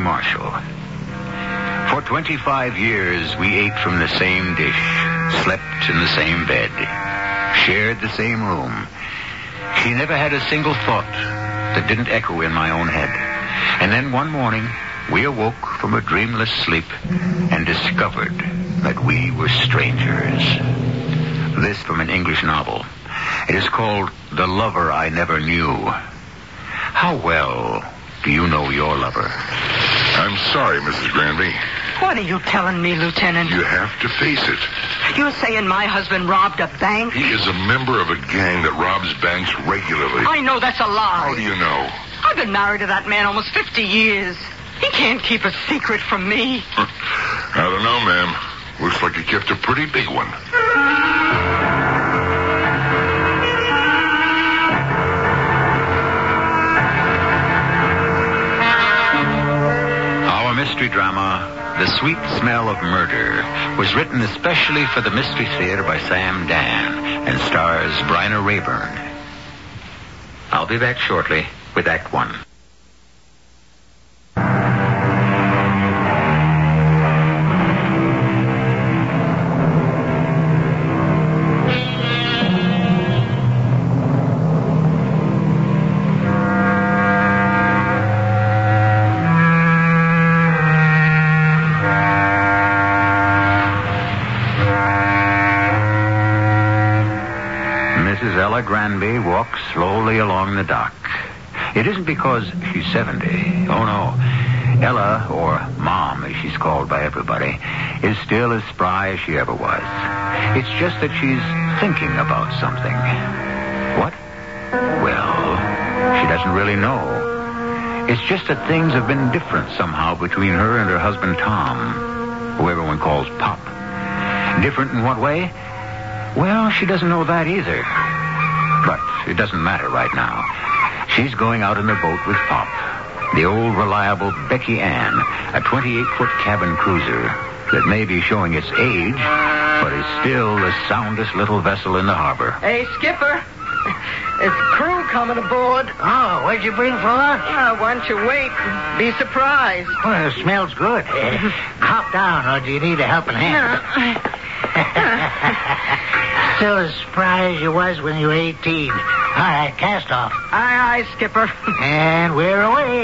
Marshall. For 25 years, we ate from the same dish, slept in the same bed, shared the same room. She never had a single thought that didn't echo in my own head. And then one morning, we awoke from a dreamless sleep and discovered that we were strangers. This from an English novel. It is called The Lover I Never Knew. How well do you know your lover? I'm sorry, Mrs. Granby. What are you telling me, Lieutenant? You have to face it. You're saying my husband robbed a bank? He is a member of a gang that robs banks regularly. I know that's a lie. How do you know? I've been married to that man almost 50 years. He can't keep a secret from me. I don't know, ma'am. Looks like he kept a pretty big one. Our mystery drama, The Sweet Smell of Murder, was written especially for the Mystery Theater by Sam Dan and stars Bryna Rayburn. I'll be back shortly with Act One. Mrs. Ella Granby walks slowly along the dock. It isn't because she's 70. Oh, no. Ella, or Mom, as she's called by everybody, is still as spry as she ever was. It's just that she's thinking about something. What? Well, she doesn't really know. It's just that things have been different somehow between her and her husband, Tom, who everyone calls Pop. Different in what way? Well, she doesn't know that either. But it doesn't matter right now. She's going out in the boat with Pop, the old reliable Becky Ann, a 28-foot cabin cruiser that may be showing its age, but is still the soundest little vessel in the harbor. Hey, Skipper. It's crew coming aboard. Oh, what'd you bring for us? Why don't you wait and be surprised? Well, it smells good. Hop down, or do you need a helping hand? Still as spry as you was when you were 18. All right, cast off. Aye, Skipper. And we're away.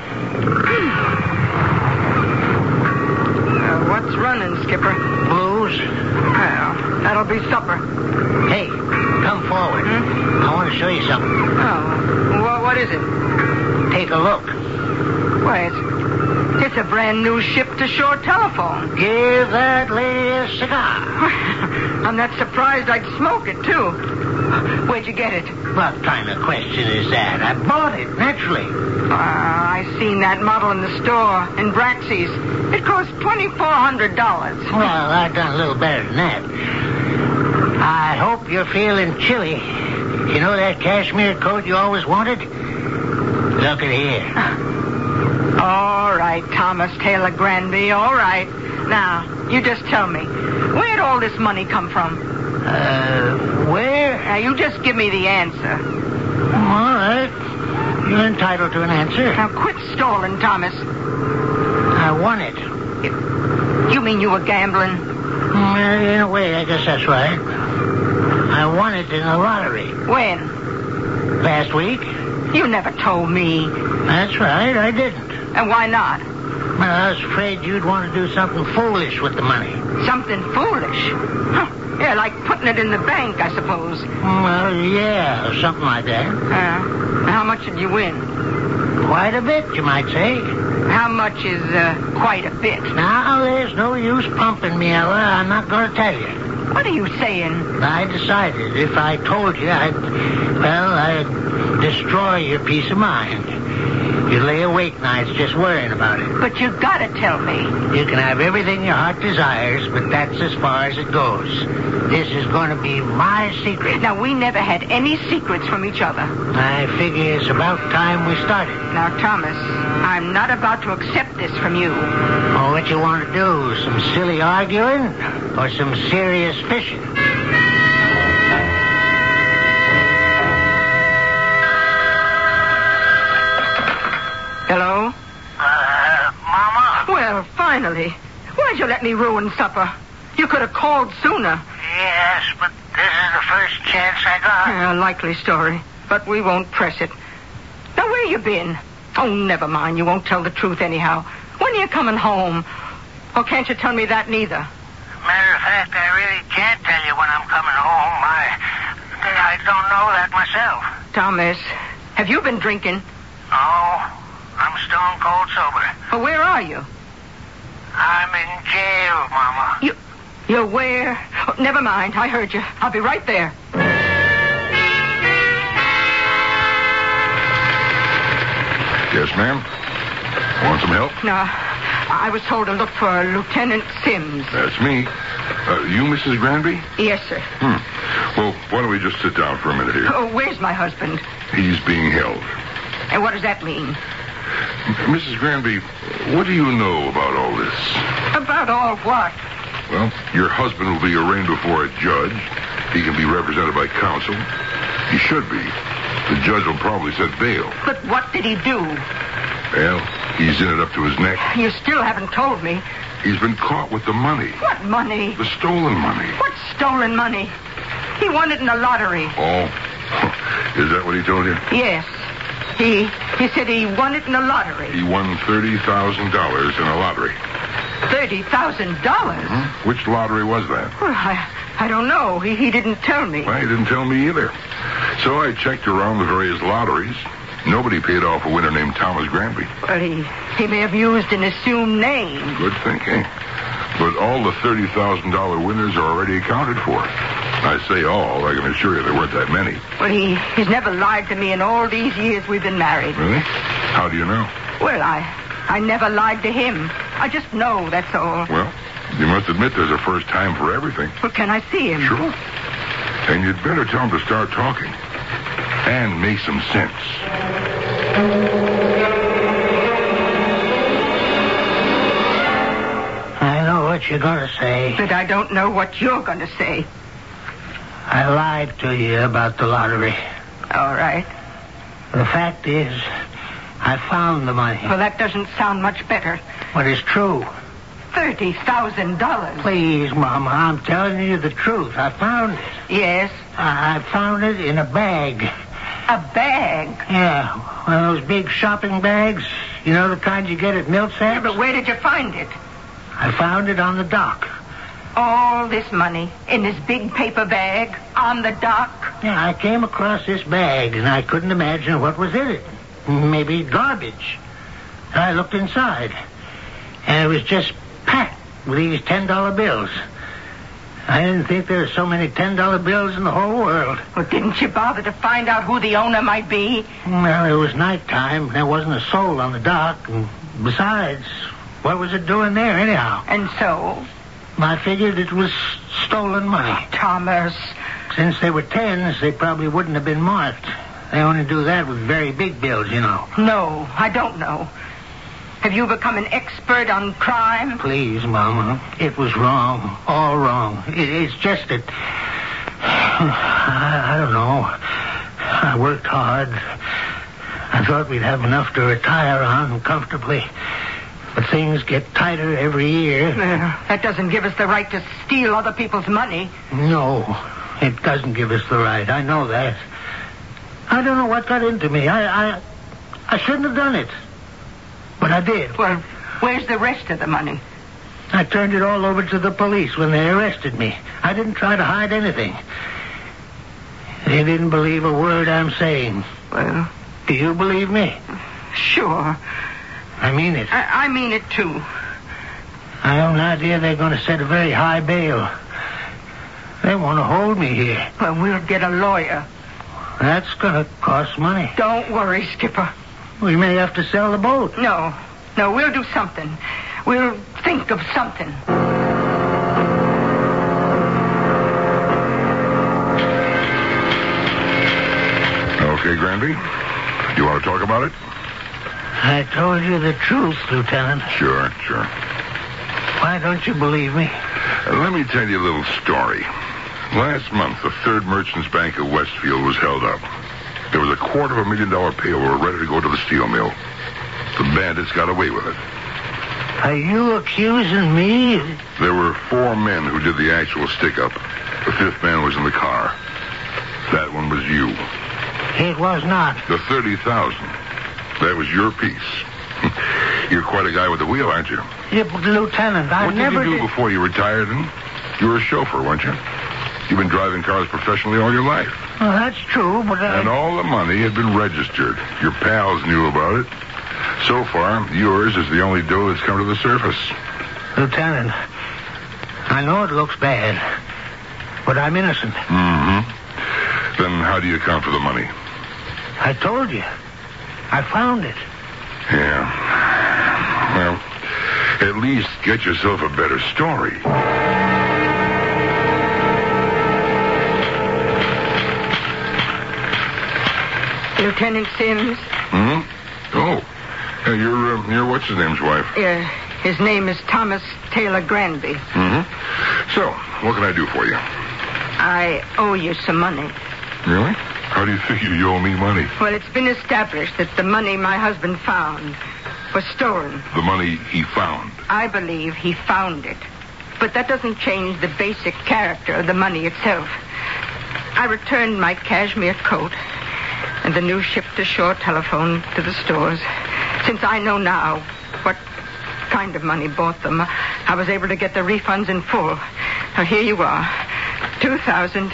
What's running, Skipper? Blues. Well, that'll be supper. Hey, come forward. I want to show you something. Oh, what is it? Take a look. Why, it's a brand new ship-to-shore telephone. Give that lady a cigar. I'm not surprised I'd smoke it, too. Where'd you get it? What kind of question is that? I bought it, naturally. I seen that model in the store, in Braxy's. It cost $2,400. Well, I've done a little better than that. I hope you're feeling chilly. You know that cashmere coat you always wanted? Look at here. All right, Thomas Taylor Granby, all right. Now, you just tell me, where'd all this money come from? Where? Now, you just give me the answer. All right. You're entitled to an answer. Now, quit stalling, Thomas. I won it. You mean you were gambling? In a way, I guess that's right. I won it in the lottery. When? Last week. You never told me. That's right, I didn't. And why not? Well, I was afraid you'd want to do something foolish with the money. Something foolish? Huh. Yeah, like putting it in the bank, I suppose. Well, yeah, something like that. How much did you win? Quite a bit, you might say. How much is quite a bit? Now, there's no use pumping me, Ella. I'm not going to tell you. What are you saying? I decided if I told you, I'd destroy your peace of mind. You lay awake nights just worrying about it. But you gotta tell me. You can have everything your heart desires, but that's as far as it goes. This is going to be my secret. Now, we never had any secrets from each other. I figure it's about time we started. Now, Thomas, I'm not about to accept this from you. Oh, what you want to do? Some silly arguing or some serious fishing? Hello? finally. Why'd you let me ruin supper? You could have called sooner. Yes, but this is the first chance I got. A likely story, but we won't press it. Now, where you been? Oh, never mind. You won't tell the truth anyhow. When are you coming home? Or can't you tell me that neither? Matter of fact, I really can't tell you when I'm coming home. I don't know that myself. Thomas, have you been drinking? No, I'm stone cold sober. Well, where are you? I'm in jail, Mama. You're where? Oh, never mind. I heard you. I'll be right there. Yes, ma'am? Want some help? No, I was told to look for Lieutenant Sims. That's me. You Mrs. Granby? Yes, sir. Well, why don't we just sit down for a minute here? Oh, where's my husband? He's being held. And what does that mean? Mrs. Granby, what do you know about all this? About all what? Well, your husband will be arraigned before a judge. He can be represented by counsel. He should be. The judge will probably set bail. But what did he do? Well, he's in it up to his neck. You still haven't told me. He's been caught with the money. What money? The stolen money. What stolen money? He won it in the lottery. Oh, is that what he told you? Yes. He said he won it in the lottery. He won $30,000 in a lottery. $30,000? Which lottery was that? Well, I don't know. He didn't tell me. Well, he didn't tell me either. So I checked around the various lotteries. Nobody paid off a winner named Thomas Granby. Well, he may have used an assumed name. Good thinking. But all the $30,000 winners are already accounted for. I say all. I can assure you there weren't that many. Well, he's never lied to me in all these years we've been married. Really? How do you know? Well, I never lied to him. I just know, that's all. Well, you must admit there's a first time for everything. Well, can I see him? Sure. And you'd better tell him to start talking. And make some sense. I know what you're going to say. But I don't know what you're going to say. I lied to you about the lottery. All right. The fact is, I found the money. Well, that doesn't sound much better. What is true? $30,000. Please, Mama, I'm telling you the truth. I found it. Yes? I found it in a bag. A bag? Yeah, one of those big shopping bags. You know the kind you get at Milt's? Yeah, but where did you find it? I found it on the dock. All this money in this big paper bag on the dock? Yeah, I came across this bag, and I couldn't imagine what was in it. Maybe garbage. I looked inside, and it was just packed with these $10 bills. I didn't think there were so many $10 bills in the whole world. Well, didn't you bother to find out who the owner might be? Well, it was nighttime. There wasn't a soul on the dock. And besides, what was it doing there anyhow? And so? I figured it was stolen money. Oh, Thomas. Since they were tens, they probably wouldn't have been marked. They only do that with very big bills, you know. No, I don't know. Have you become an expert on crime? Please, Mama. It was wrong. All wrong. It's just that... I don't know. I worked hard. I thought we'd have enough to retire on comfortably. But things get tighter every year. That doesn't give us the right to steal other people's money. No, it doesn't give us the right. I know that. I don't know what got into me. I shouldn't have done it. But I did. Well, where's the rest of the money? I turned it all over to the police when they arrested me. I didn't try to hide anything. They didn't believe a word I'm saying. Well... Do you believe me? Sure. I mean it. I mean it, too. I have an idea they're going to set a very high bail. They want to hold me here. Well, we'll get a lawyer. That's going to cost money. Don't worry, Skipper. We may have to sell the boat. No, we'll do something. We'll think of something. Okay, Granby. You want to talk about it? I told you the truth, Lieutenant. Sure. Why don't you believe me? Let me tell you a little story. Last month, the Third Merchants Bank of Westfield was held up. There was a $250,000 payroll ready to go to the steel mill. The bandits got away with it. Are you accusing me? There were 4 men who did the actual stick-up. The 5th man was in the car. That one was you. It was not. The 30,000. That was your piece. You're quite a guy with the wheel, aren't you? Yeah, but Lieutenant, I what never did you do before you retired, then? You were a chauffeur, weren't you? You've been driving cars professionally all your life. Well, that's true, but And all the money had been registered. Your pals knew about it. So far, yours is the only dough that's come to the surface. Lieutenant, I know it looks bad, but I'm innocent. Mm-hmm. Then how do you account for the money? I told you. I found it. Yeah. Well, at least get yourself a better story. Lieutenant Sims? Hmm? Oh. You're what's-his-name's wife? His name is Thomas Taylor Granby. Mm-hmm. So, what can I do for you? I owe you some money. Really? How do you figure you owe me money? Well, it's been established that the money my husband found was stolen. The money he found? I believe he found it. But that doesn't change the basic character of the money itself. I returned my cashmere coat and the new shipped-ashore telephone to the stores. Since I know now what kind of money bought them, I was able to get the refunds in full. Now, here you are. $2,840.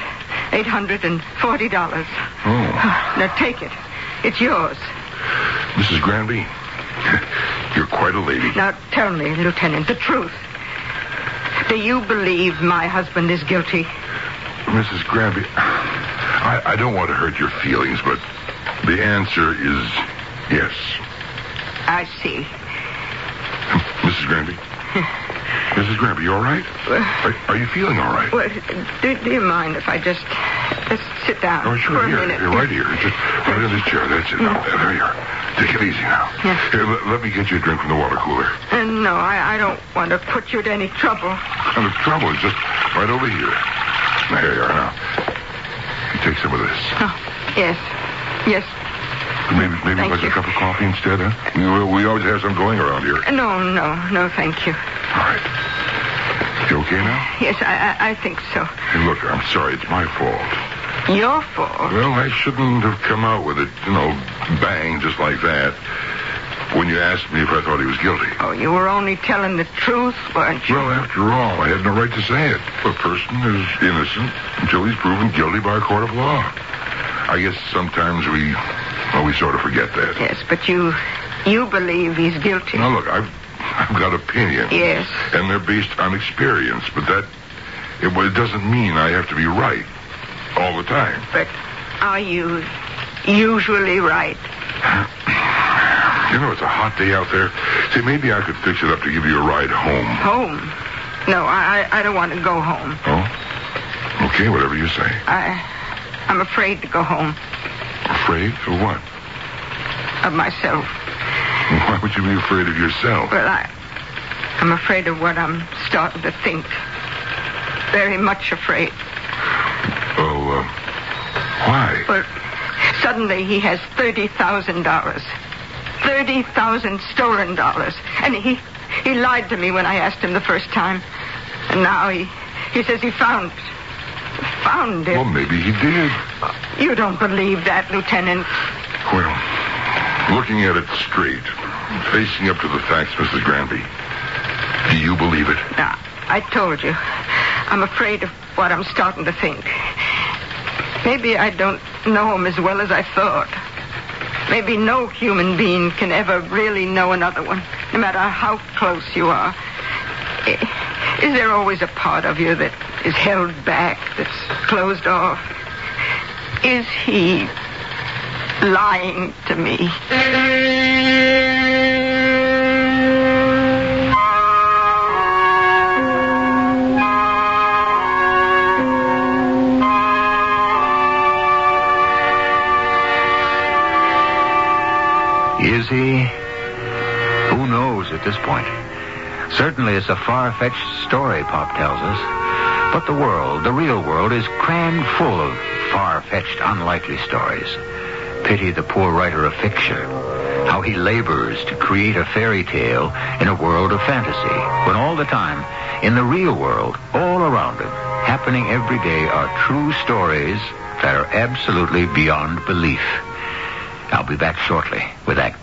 Oh. Now, take it. It's yours. Mrs. Granby, you're quite a lady. Now, tell me, Lieutenant, the truth. Do you believe my husband is guilty? Mrs. Granby, I don't want to hurt your feelings, but the answer is yes. I see. Mrs. Granby? Mrs. Granby, you all right? Are you feeling all right? Well, do you mind if I just sit down Oh, sure. for a Here, minute? Here, right here. Just right in this chair. That's it. Now, there you are. Take it easy now. Yeah. Here, let me get you a drink from the water cooler. No, I don't want to put you to any trouble. And the trouble is just right over here. There you are now. You take some of this. Oh, yes. Yes. Maybe Thank like you. a cup of coffee instead, huh? We always have some going around here. No, thank you. All right. You okay now? Yes, I think so. Hey, look, I'm sorry. It's my fault. Your fault? Well, I shouldn't have come out with it, bang, just like that. When you asked me if I thought he was guilty. Oh, you were only telling the truth, weren't you? Well, after all, I had no right to say it. A person is innocent until he's proven guilty by a court of law. I guess sometimes we sort of forget that. Yes, but you believe he's guilty. Now, look, I've got opinions. Yes. And they're based on experience, but it doesn't mean I have to be right all the time. But are you usually right? It's a hot day out there. Say, maybe I could fix it up to give you a ride home. Home? No, I don't want to go home. Oh? Okay, whatever you say. I'm afraid to go home. Afraid of what? Of myself. Why would you be afraid of yourself? Well, I'm afraid of what I'm starting to think. Very much afraid. Oh, why? Well, suddenly he has $30,000. 30,000 stolen dollars. And he lied to me when I asked him the first time. And now he says he found it. Well, maybe he did. You don't believe that, Lieutenant? Well, looking at it straight, facing up to the facts, Mrs. Granby, do you believe it? Now, I told you. I'm afraid of what I'm starting to think. Maybe I don't know him as well as I thought. Maybe no human being can ever really know another one, no matter how close you are. Is there always a part of you that is held back, that's closed off? Is he lying to me? Is he? Who knows at this point? Certainly it's a far-fetched story, Pop tells us. But the world, the real world, is crammed full of far-fetched, unlikely stories. Pity the poor writer of fiction. How he labors to create a fairy tale in a world of fantasy, when all the time, in the real world, all around him, happening every day, are true stories that are absolutely beyond belief. I'll be back shortly with Act.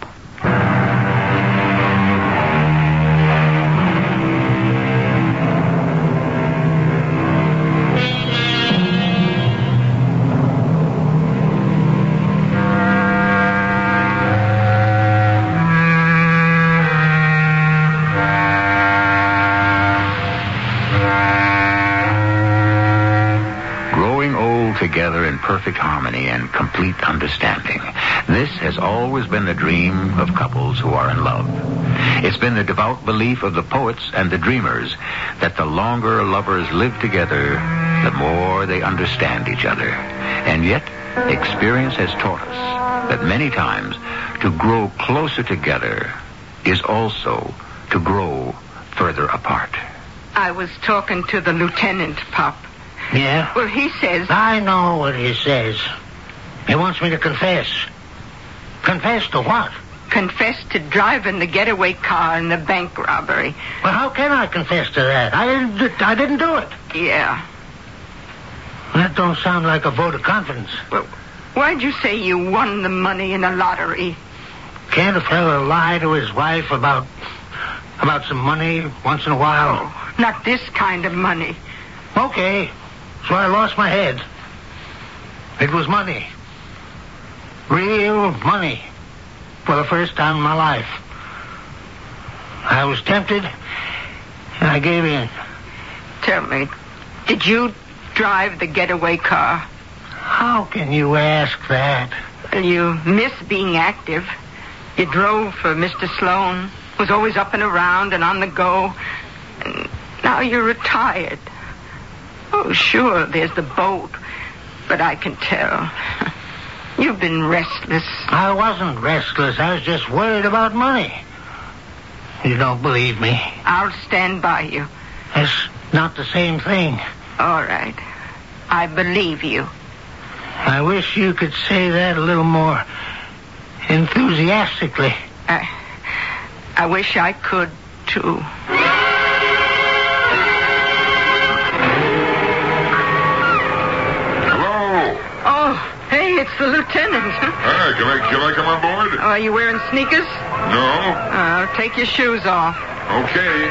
Together in perfect harmony and complete understanding. This has always been the dream of couples who are in love. It's been the devout belief of the poets and the dreamers that the longer lovers live together, the more they understand each other. And yet, experience has taught us that many times to grow closer together is also to grow further apart. I was talking to the lieutenant, Pop. Yeah? Well, he says... I know what he says. He wants me to confess. Confess to what? Confess to driving the getaway car in the bank robbery. Well, how can I confess to that? I didn't do it. Yeah. That don't sound like a vote of confidence. Well, why'd you say you won the money in the lottery? Can't a fella lie to his wife about some money once in a while? Oh, not this kind of money. Okay. So I lost my head. It was money. Real money. For the first time in my life. I was tempted, and I gave in. Tell me, did you drive the getaway car? How can you ask that? Well, you miss being active. You drove for Mr. Sloan, was always up and around and on the go. And now you're retired. Oh, sure, there's the boat. But I can tell. You've been restless. I wasn't restless. I was just worried about money. You don't believe me? I'll stand by you. That's not the same thing. All right. I believe you. I wish you could say that a little more enthusiastically. I wish I could, too. It's the lieutenant. Hi, can I come on board? Are you wearing sneakers? No. Take your shoes off. Okay.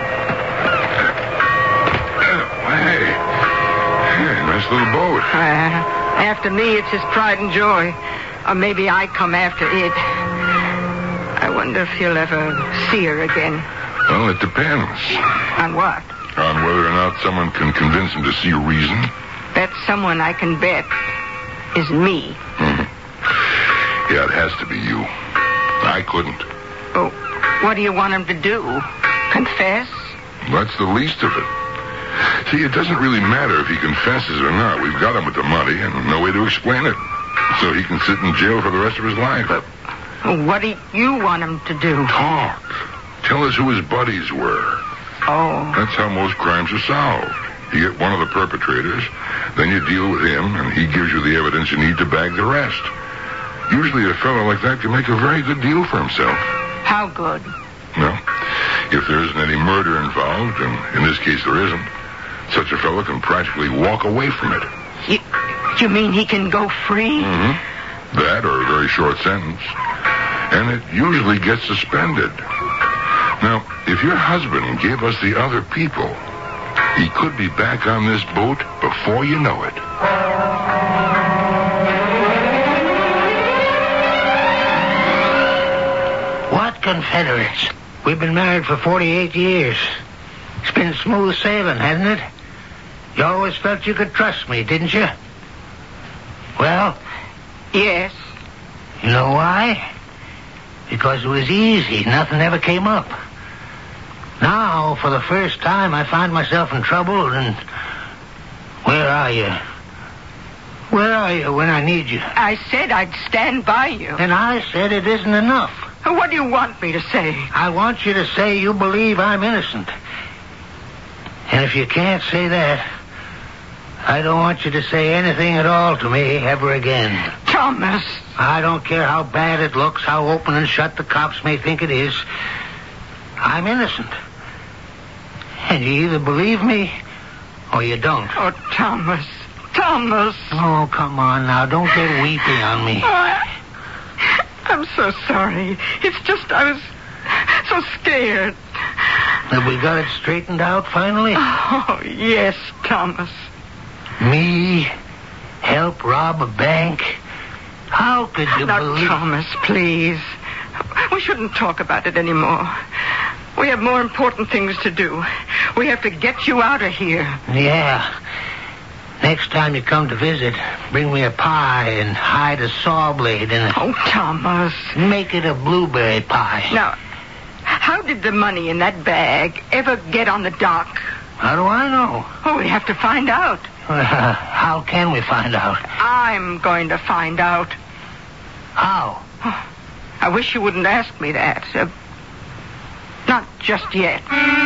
Hey, nice little boat. After me, it's his pride and joy. Or maybe I come after it. I wonder if he'll ever see her again. Well, it depends. On what? On whether or not someone can convince him to see a reason. That someone I can bet is me. Mm-hmm. Yeah, it has to be you. I couldn't. Oh, what do you want him to do? Confess? That's the least of it. See, it doesn't really matter if he confesses or not. We've got him with the money and no way to explain it. So he can sit in jail for the rest of his life. But what do you want him to do? Talk. Tell us who his buddies were. Oh. That's how most crimes are solved. You get one of the perpetrators, then you deal with him, and he gives you the evidence you need to bag the rest. Usually a fellow like that can make a very good deal for himself. How good? Well, if there isn't any murder involved, and in this case there isn't, such a fellow can practically walk away from it. You mean he can go free? Mm-hmm. That or a very short sentence. And it usually gets suspended. Now, if your husband gave us the other people, he could be back on this boat before you know it. What Confederates? We've been married for 48 years. It's been smooth sailing, hasn't it? You always felt you could trust me, didn't you? Well? Yes. You know why? Because it was easy. Nothing ever came up. Now, for the first time, I find myself in trouble, and where are you? Where are you when I need you? I said I'd stand by you. And I said it isn't enough. What do you want me to say? I want you to say you believe I'm innocent. And if you can't say that, I don't want you to say anything at all to me ever again. Thomas. I don't care how bad it looks, how open and shut the cops may think it is. I'm innocent. And you either believe me or you don't. Oh, Thomas. Thomas. Oh, come on now. Don't get weepy on me. I'm so sorry. It's just I was so scared. Have we got it straightened out finally? Oh, yes, Thomas. Me help rob a bank? How could you Now, believe... Thomas, please. We shouldn't talk about it anymore. We have more important things to do. We have to get you out of here. Yeah. Next time you come to visit, bring me a pie and hide a saw blade in it. Oh, Thomas. Make it a blueberry pie. Now, how did the money in that bag ever get on the dock? How do I know? Oh, we have to find out. How can we find out? I'm going to find out. How? I wish you wouldn't ask me that. Not just yet.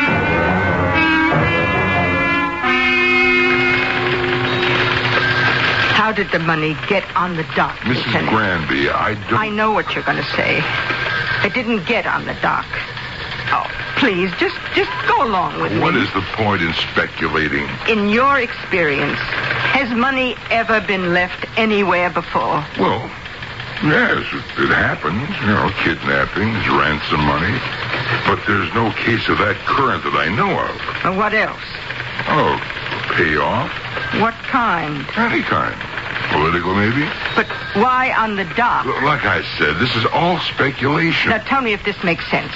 How did the money get on the dock, Mrs. Lieutenant? Granby, I know what you're going to say. It didn't get on the dock. Oh, please, just go along with me. What is the point in speculating? In your experience, has money ever been left anywhere before? Well, yes, it happens. Kidnappings, ransom money. But there's no case of that current that I know of. What else? Oh, payoff? What kind? Any kind. Political, maybe? But why on the dock? Like I said, this is all speculation. Now, tell me if this makes sense.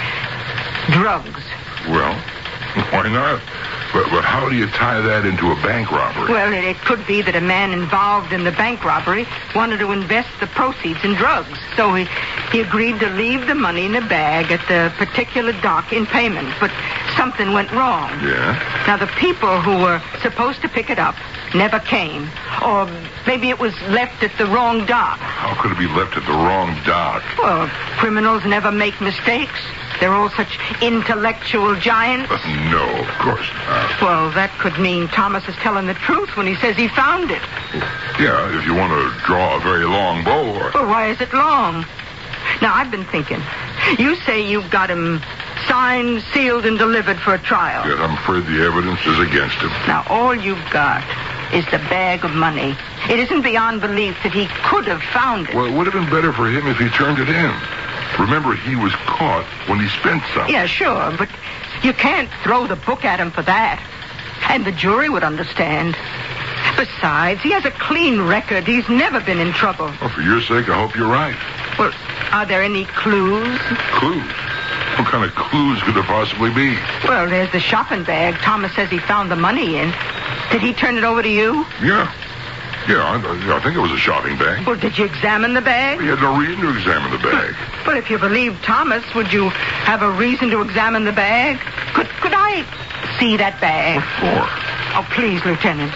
Drugs. Well, why not? But how do you tie that into a bank robbery? Well, it could be that a man involved in the bank robbery wanted to invest the proceeds in drugs. So he agreed to leave the money in a bag at the particular dock in payment. But something went wrong. Yeah? Now, the people who were supposed to pick it up never came. Or maybe it was left at the wrong dock. How could it be left at the wrong dock? Well, criminals never make mistakes. They're all such intellectual giants. No, of course not. Well, that could mean Thomas is telling the truth when he says he found it. Yeah, if you want to draw a very long bow. Well, why is it long? Now, I've been thinking. You say you've got him signed, sealed, and delivered for a trial. Yet I'm afraid the evidence is against him. Now, all you've got is the bag of money. It isn't beyond belief that he could have found it. Well, it would have been better for him if he turned it in. Remember, he was caught when he spent something. Yeah, sure, but you can't throw the book at him for that. And the jury would understand. Besides, he has a clean record. He's never been in trouble. Well, for your sake, I hope you're right. Well, are there any clues? Clues? What kind of clues could there possibly be? Well, there's the shopping bag Thomas says he found the money in. Did he turn it over to you? Yeah. Yeah, I think it was a shopping bag. Well, did you examine the bag? He had no reason to examine the bag. But if you believe Thomas, would you have a reason to examine the bag? Could I see that bag? What for? Oh, please, Lieutenant.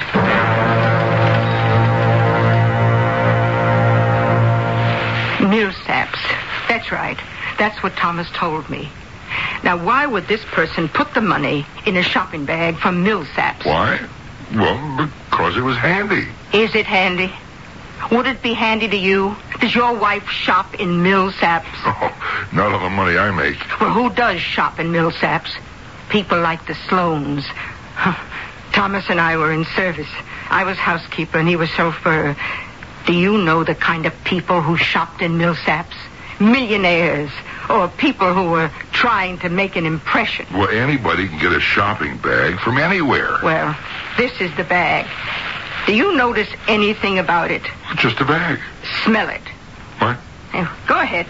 Millsaps. That's right. That's what Thomas told me. Now, why would this person put the money in a shopping bag from Millsaps? Why? Well, because it was handy. Is it handy? Would it be handy to you? Does your wife shop in Millsaps? Oh, not on the money I make. Well, who does shop in Millsaps? People like the Sloans. Thomas and I were in service. I was housekeeper and he was chauffeur. Do you know the kind of people who shopped in Millsaps? Millionaires or people who were trying to make an impression. Well, anybody can get a shopping bag from anywhere. Well, this is the bag. Do you notice anything about it? Just a bag. Smell it. What? Go ahead.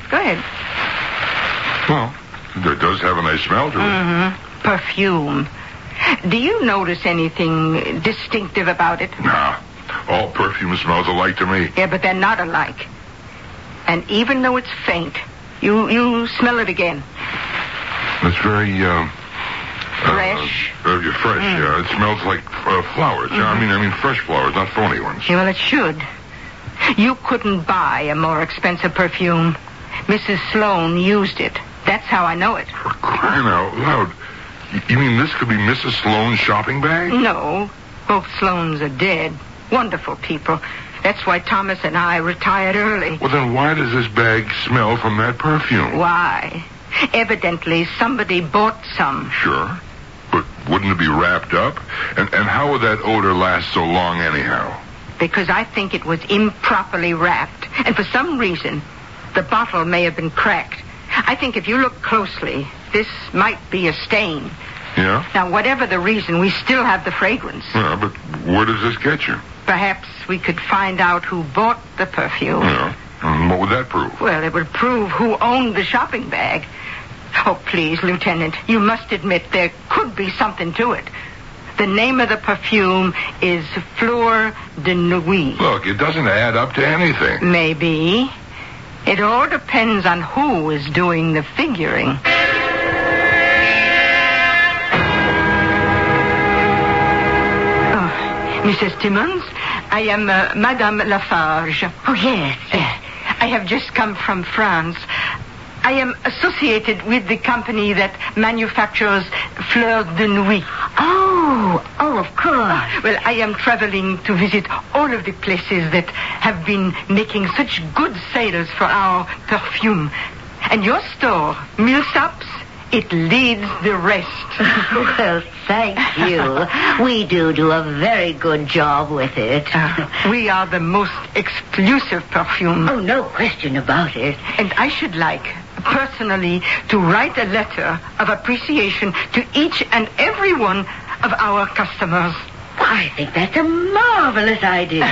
Well, it does have a nice smell to it. Mm-hmm. Perfume. Do you notice anything distinctive about it? Nah. All perfume smells alike to me. Yeah, but they're not alike. And even though it's faint, you smell it again. It's very, fresh? Fresh, yeah. It smells like flowers. Mm-hmm. I mean fresh flowers, not phony ones. Yeah, well, it should. You couldn't buy a more expensive perfume. Mrs. Sloan used it. That's how I know it. For crying out loud. You mean this could be Mrs. Sloan's shopping bag? No. Both Sloans are dead. Wonderful people. That's why Thomas and I retired early. Well, then why does this bag smell from that perfume? Why? Evidently, somebody bought some. Sure. But wouldn't it be wrapped up? And how would that odor last so long anyhow? Because I think it was improperly wrapped. And for some reason, the bottle may have been cracked. I think if you look closely, this might be a stain. Yeah? Now, whatever the reason, we still have the fragrance. Yeah, but where does this get you? Perhaps we could find out who bought the perfume. Yeah. And what would that prove? Well, it would prove who owned the shopping bag. Oh, please, Lieutenant, you must admit there could be something to it. The name of the perfume is Fleur de Nuit. Look, it doesn't add up to anything. Maybe. It all depends on who is doing the figuring. Mrs. Timmons, I am Madame Lafarge. Oh, yes. I have just come from France. I am associated with the company that manufactures Fleur de Nuit. Oh, of course. Well, I am traveling to visit all of the places that have been making such good sales for our perfume. And your store, Millsaps, it leads the rest. Well, thank you. We do a very good job with it. We are the most exclusive perfume. Oh, no question about it. And I should like, personally, to write a letter of appreciation to each and every one of our customers. I think that's a marvelous idea.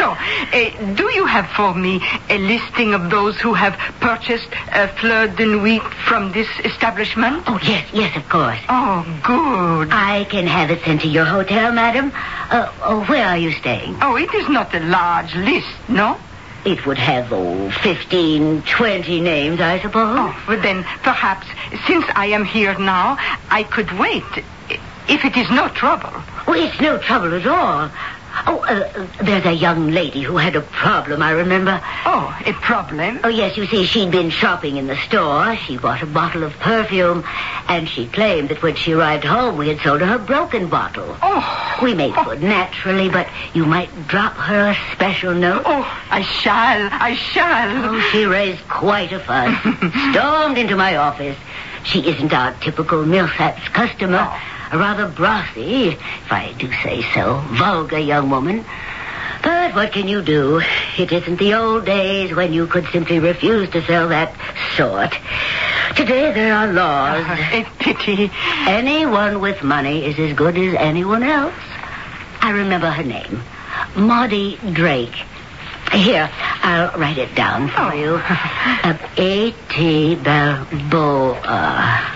Do you have for me a listing of those who have purchased Fleur de Nuit from this establishment? Oh, yes, of course. Oh, good. I can have it sent to your hotel, madam. Where are you staying? Oh, it is not a large list, no? It would have, 15, 20 names, I suppose. Oh, but then perhaps, since I am here now, I could wait, if it is no trouble. Well, it's no trouble at all. There's a young lady who had a problem, I remember. Oh, a problem? Oh, yes, you see, she'd been shopping in the store. She bought a bottle of perfume, and she claimed that when she arrived home, we had sold her a broken bottle. Oh. We made good, naturally, but you might drop her a special note. Oh, I shall. Oh, she raised quite a fuss. Stormed into my office. She isn't our typical Millsaps customer. Oh. A rather brothy, if I do say so, vulgar young woman. But what can you do? It isn't the old days when you could simply refuse to sell that sort. Today there are laws. A pity. Anyone with money is as good as anyone else. I remember her name. Maudie Drake. Here, I'll write it down for you. A.T. Balboa.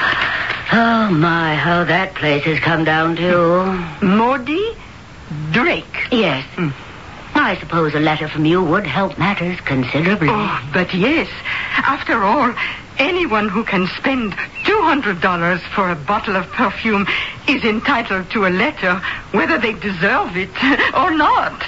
Oh, my, how that place has come down to. Maudie Drake. Yes. I suppose a letter from you would help matters considerably. Oh, but yes. After all, anyone who can spend $200 for a bottle of perfume is entitled to a letter, whether they deserve it or not.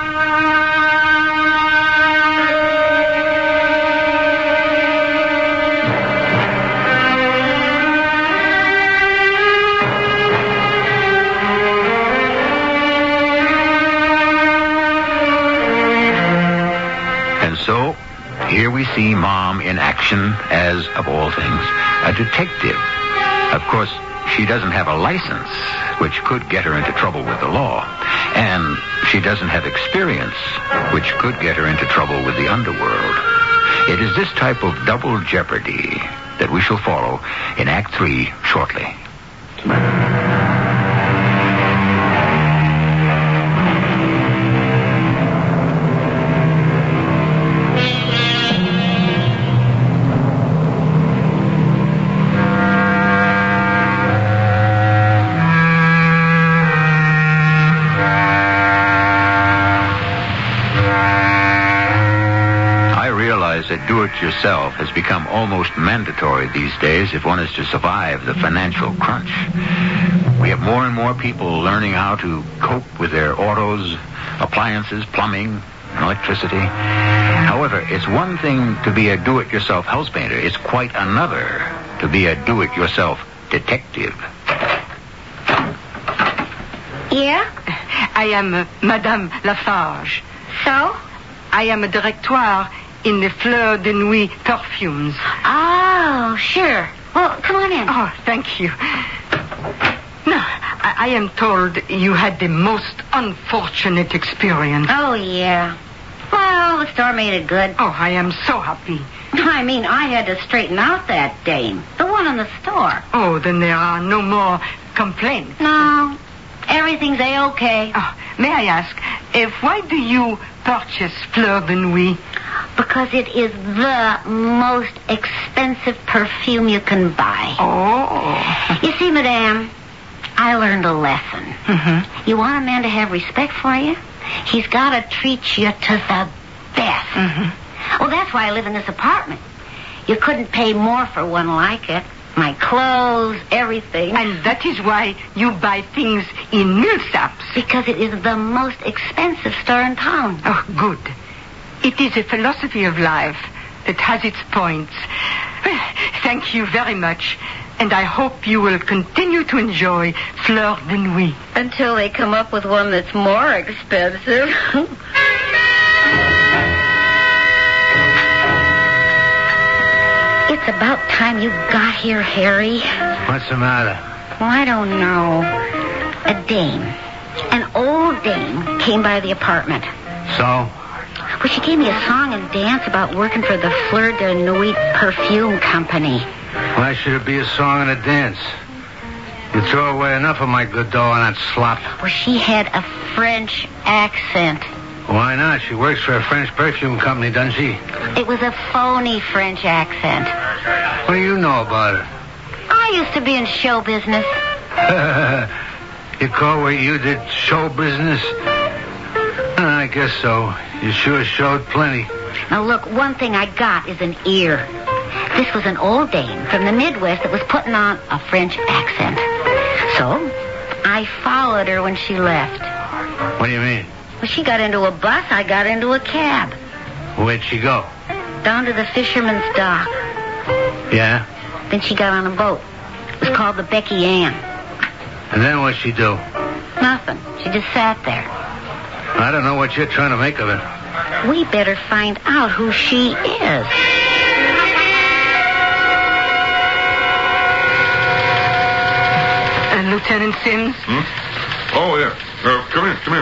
So, here we see Mom in action as, of all things, a detective. Of course, she doesn't have a license, which could get her into trouble with the law. And she doesn't have experience, which could get her into trouble with the underworld. It is this type of double jeopardy that we shall follow in Act 3 shortly. That do-it-yourself has become almost mandatory these days if one is to survive the financial crunch. We have more and more people learning how to cope with their autos, appliances, plumbing, and electricity. However, it's one thing to be a do-it-yourself house painter. It's quite another to be a do-it-yourself detective. Yeah? I am Madame Lafarge. So? I am a directoire in the Fleur de Nuit perfumes. Oh, sure. Well, come on in. Oh, thank you. Now, I am told you had the most unfortunate experience. Oh, yeah. Well, the store made it good. Oh, I am so happy. I mean, I had to straighten out that dame. The one in the store. Oh, then there are no more complaints. No. Everything's A-okay. Oh, may I ask, why do you purchase Fleur de Nuit? Because it is the most expensive perfume you can buy. Oh. You see, Madame, I learned a lesson. Mm-hmm. You want a man to have respect for you? He's got to treat you to the best. Mm-hmm. Well, that's why I live in this apartment. You couldn't pay more for one like it. My clothes, everything. And that is why you buy things in Millsaps. Because it is the most expensive store in town. Oh, good. It is a philosophy of life that has its points. Thank you very much. And I hope you will continue to enjoy Fleur de Nuit. Until they come up with one that's more expensive. It's about time you got here, Harry. What's the matter? Well, I don't know. A dame. An old dame came by the apartment. So? Well, she gave me a song and dance about working for the Fleur de Nuit perfume company. Why should it be a song and a dance? You throw away enough of my good dough on that slop. Well, she had a French accent. Why not? She works for a French perfume company, doesn't she? It was a phony French accent. What do you know about her? I used to be in show business. You call what you did show business? I guess so. You sure showed plenty. Now, look, one thing I got is an ear. This was an old dame from the Midwest that was putting on a French accent. So, I followed her when she left. What do you mean? Well, she got into a bus, I got into a cab. Where'd she go? Down to the fisherman's dock. Yeah? Then she got on a boat. It was called the Becky Ann. And then what'd she do? Nothing. She just sat there. I don't know what you're trying to make of it. We better find out who she is. Lieutenant Sims? Oh, yeah. Come here.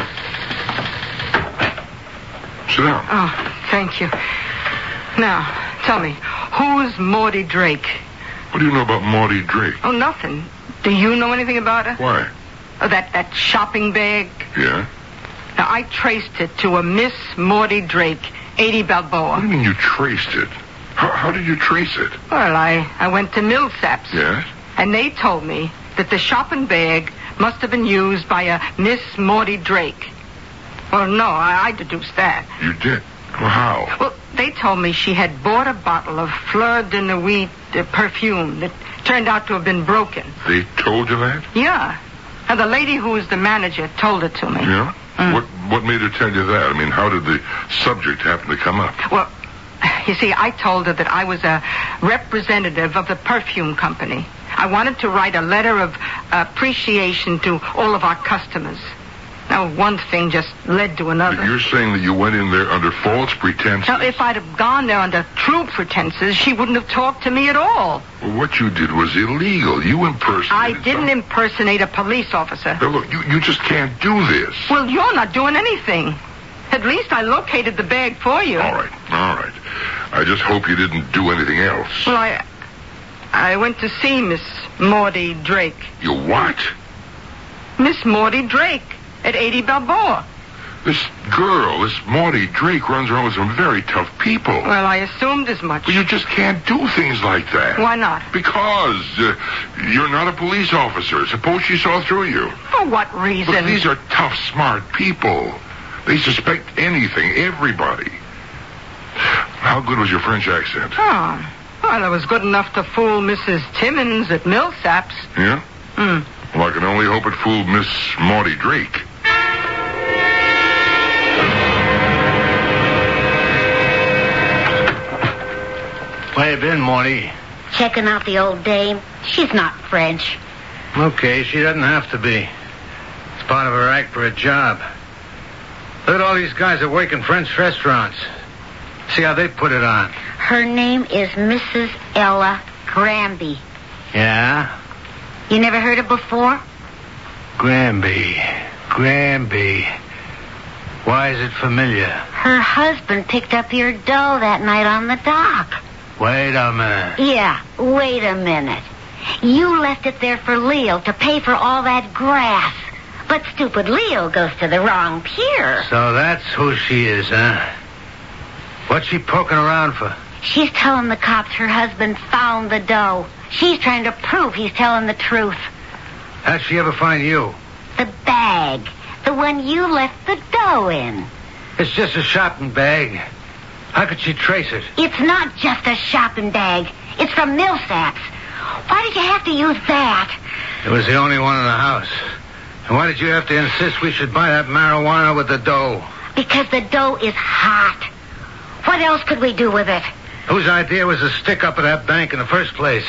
Sit down. Oh, thank you. Now, tell me, who's Maudie Drake? What do you know about Maudie Drake? Oh, nothing. Do you know anything about her? Why? Oh, that shopping bag? Yeah? Now, I traced it to a Miss Maudie Drake, 80 Balboa. What do you mean you traced it? How did you trace it? Well, I went to Millsaps. Yes? And they told me that the shopping bag must have been used by a Miss Maudie Drake. Well, no, I deduced that. You did? Well, how? Well, they told me she had bought a bottle of Fleur de Nuit perfume that turned out to have been broken. They told you that? Yeah. And the lady who was the manager told it to me. Yeah? What made her tell you that? I mean, how did the subject happen to come up? Well, you see, I told her that I was a representative of the perfume company. I wanted to write a letter of appreciation to all of our customers. Now, one thing just led to another. But you're saying that you went in there under false pretenses? Now, if I'd have gone there under true pretenses, she wouldn't have talked to me at all. Well, what you did was illegal. You impersonated I didn't someone. impersonate a police officer. Now, look, you just can't do this. Well, you're not doing anything. At least I located the bag for you. All right. I just hope you didn't do anything else. Well, I went to see Miss Maudie Drake. You what? Miss Maudie Drake at 80 Balboa. This girl, this Maudie Drake, runs around with some very tough people. Well, I assumed as much. But you just can't do things like that. Why not? Because you're not a police officer. Suppose she saw through you. For what reason? Look, these are tough, smart people. They suspect anything, everybody. How good was your French accent? Oh, well, it was good enough to fool Mrs. Timmons at Millsaps. Yeah? Well, I can only hope it fooled Miss Maudie Drake. Where you been, Maudie? Checking out the old dame. She's not French. Okay, she doesn't have to be. It's part of her act for a job. Look at all these guys that work in French restaurants. See how they put it on. Her name is Mrs. Ella Granby. Yeah? You never heard of before? Granby. Why is it familiar? Her husband picked up your dough that night on the dock. Wait a minute. Yeah, wait a minute. You left it there for Leo to pay for all that grass. But stupid Leo goes to the wrong pier. So that's who she is, huh? What's she poking around for? She's telling the cops her husband found the dough. She's trying to prove he's telling the truth. How'd she ever find you? The bag. The one you left the dough in. It's just a shopping bag. How could she trace it? It's not just a shopping bag. It's from Millsaps. Why did you have to use that? It was the only one in the house. And why did you have to insist we should buy that marijuana with the dough? Because the dough is hot. What else could we do with it? Whose idea was to stick up at that bank in the first place?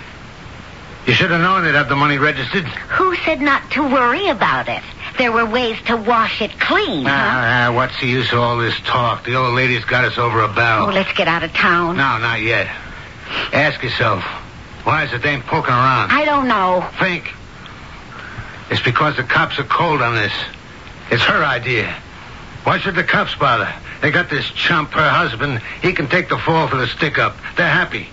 You should have known they'd have the money registered. Who said not to worry about it? There were ways to wash it clean, huh? What's the use of all this talk? The old lady's got us over a barrel. Oh, let's get out of town. No, not yet. Ask yourself, why is the dame poking around? I don't know. Think. It's because the cops are cold on this. It's her idea. Why should the cops bother? They got this chump, her husband. He can take the fall for the stick-up. They're happy.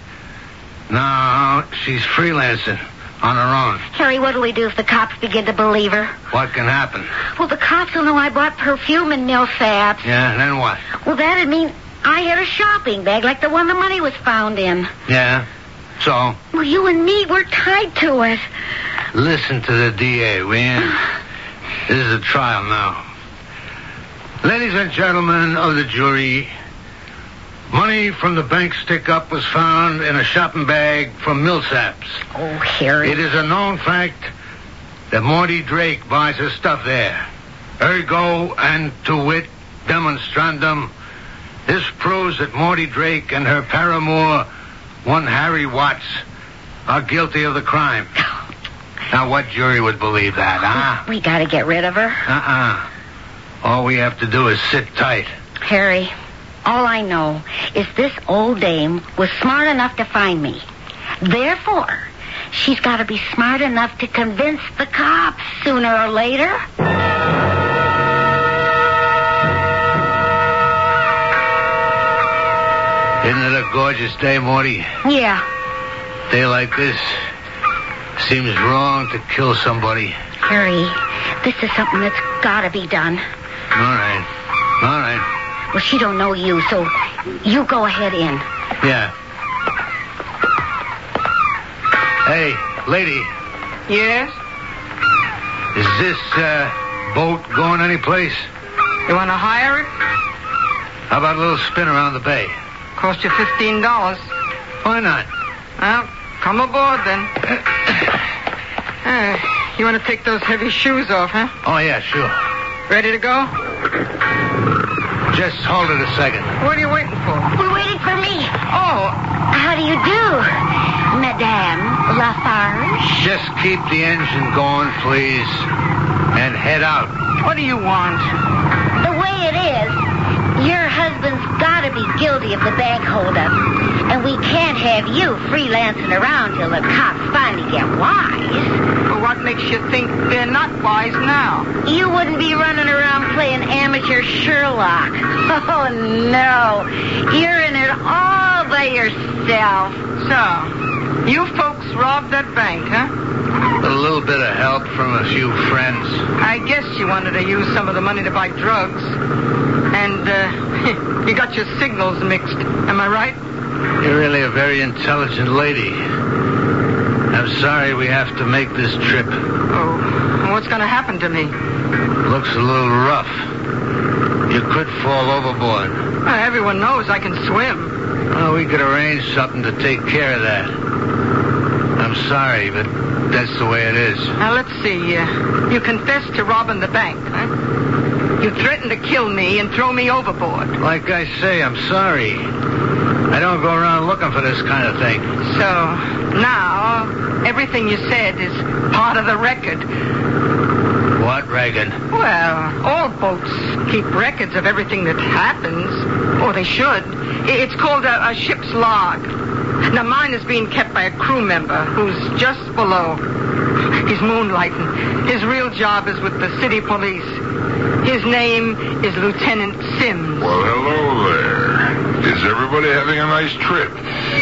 No, she's freelancing on her own. Harry, what do we do if the cops begin to believe her? What can happen? Well, the cops will know I bought perfume in Millsaps. Yeah, and then what? Well, that'd mean I had a shopping bag like the one the money was found in. Yeah, so? Well, you and me, we're tied to it. Listen to the DA, will you? This is a trial now. Ladies and gentlemen of the jury, money from the bank stick-up was found in a shopping bag from Millsaps. Oh, Harry. It is a known fact that Morty Drake buys her stuff there. Ergo and to wit demonstrandum, this proves that Morty Drake and her paramour, one Harry Watts, are guilty of the crime. Now, what jury would believe that, huh? We gotta get rid of her. All we have to do is sit tight. Harry, all I know is this old dame was smart enough to find me. Therefore, she's got to be smart enough to convince the cops sooner or later. Isn't it a gorgeous day, Morty? Yeah. Day like this, seems wrong to kill somebody. Harry, this is something that's got to be done. All right. Well, she don't know you, so you go ahead in. Yeah. Hey, lady. Yes? Is this boat going anyplace? You want to hire it? How about a little spin around the bay? Cost you $15. Why not? Well, come aboard then. You want to take those heavy shoes off, huh? Oh, yeah, sure. Ready to go? Just hold it a second. What are you waiting for? We're waiting for me. Oh. How do you do, Madame Lafarge? Just keep the engine going, please, and head out. What do you want? The way it is, your husband's got to be guilty of the bank holdup, and we can't have you freelancing around till the cops finally get wise. Well, what makes you think they're not wise now? You wouldn't be running around playing amateur Sherlock. Oh, no. You're in it all by yourself. So, you folks robbed that bank, huh? A little bit of help from a few friends. I guess you wanted to use some of the money to buy drugs. And, you got your signals mixed. Am I right? You're really a very intelligent lady. I'm sorry we have to make this trip. Oh, what's going to happen to me? Looks a little rough. You could fall overboard. Well, everyone knows I can swim. Well, we could arrange something to take care of that. I'm sorry, but that's the way it is. Now, let's see. You confessed to robbing the bank, huh? You threatened to kill me and throw me overboard. Like I say, I'm sorry. I don't go around looking for this kind of thing. So, now, everything you said is part of the record. What record? Well, all boats keep records of everything that happens. Or they should. It's called a ship's log. Now, mine is being kept by a crew member who's just below. He's moonlighting. His real job is with the city police. His name is Lieutenant Sims. Well, hello there. Is everybody having a nice trip?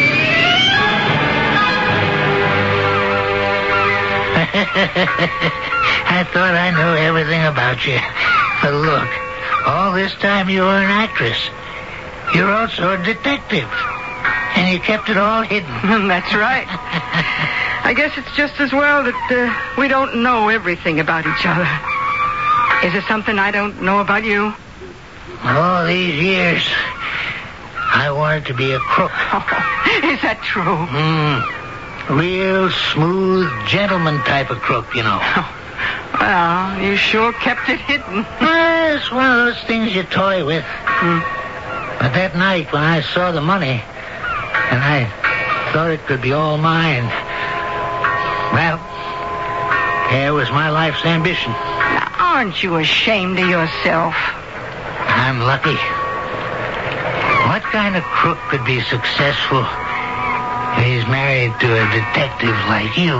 I thought I knew everything about you. But look, all this time you were an actress. You're also a detective. And you kept it all hidden. That's right. I guess it's just as well that we don't know everything about each other. Is there something I don't know about you? All these years, I wanted to be a crook. Oh, is that true? Real smooth gentleman type of crook, you know. Well, you sure kept it hidden. It's one of those things you toy with. But that night when I saw the money, and I thought it could be all mine, well, there was my life's ambition. Now, aren't you ashamed of yourself? I'm lucky. What kind of crook could be successful if he's married to a detective like you?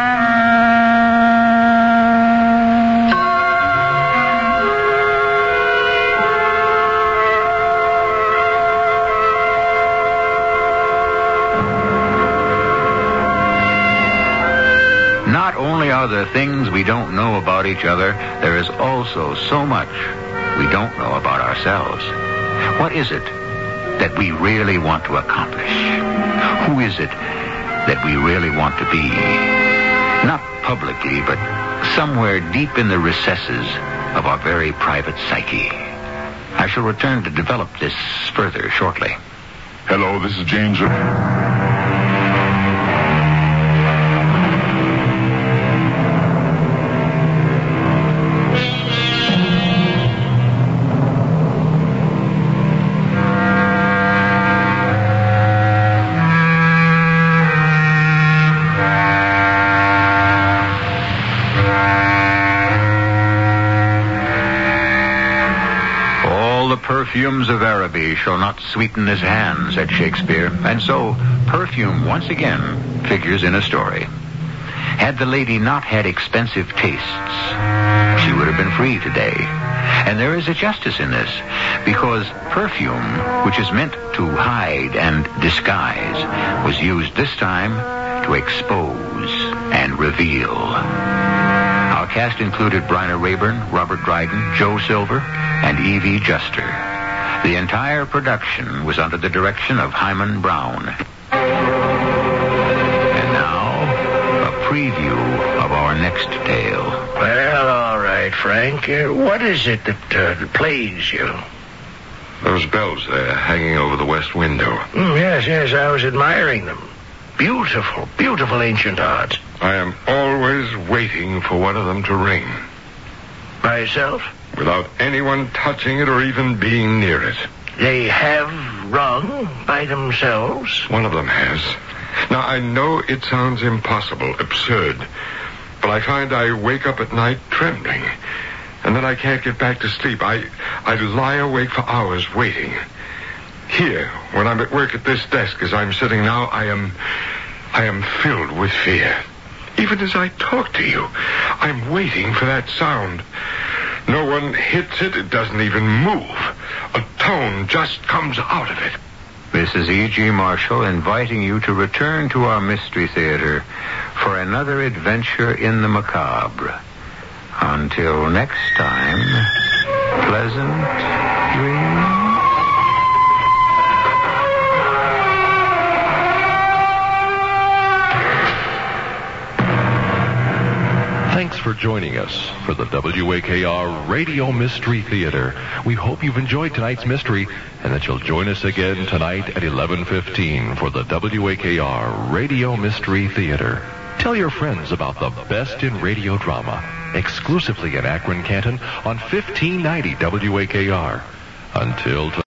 Not only are there things we don't know about each other, there is also so much we don't know about ourselves. What is it that we really want to accomplish? Who is it that we really want to be? Not publicly, but somewhere deep in the recesses of our very private psyche. I shall return to develop this further shortly. Hello, this is James. Perfumes of Araby shall not sweeten his hand, said Shakespeare. And so, perfume once again figures in a story. Had the lady not had expensive tastes, she would have been free today. And there is a justice in this, because perfume, which is meant to hide and disguise, was used this time to expose and reveal. Our cast included Bryna Rayburn, Robert Dryden, Joe Silver, and Evie Juster. The entire production was under the direction of Hyman Brown. And now, a preview of our next tale. Well, all right, Frank. What is it that plagues you? Those bells there hanging over the west window. Yes, I was admiring them. Beautiful, beautiful ancient art. I am always waiting for one of them to ring. By yourself? Without anyone touching it or even being near it. They have rung by themselves? One of them has. Now, I know it sounds impossible, absurd, but I find I wake up at night trembling, and then I can't get back to sleep. I lie awake for hours waiting. Here, when I'm at work at this desk as I'm sitting now, I am filled with fear. Even as I talk to you, I'm waiting for that sound. No one hits it. It doesn't even move. A tone just comes out of it. This is E.G. Marshall inviting you to return to our Mystery Theater for another adventure in the macabre. Until next time, pleasant dreams. Thanks for joining us for the WAKR Radio Mystery Theater. We hope you've enjoyed tonight's mystery and that you'll join us again tonight at 11:15 for the WAKR Radio Mystery Theater. Tell your friends about the best in radio drama, exclusively in Akron, Canton on 1590 WAKR. Until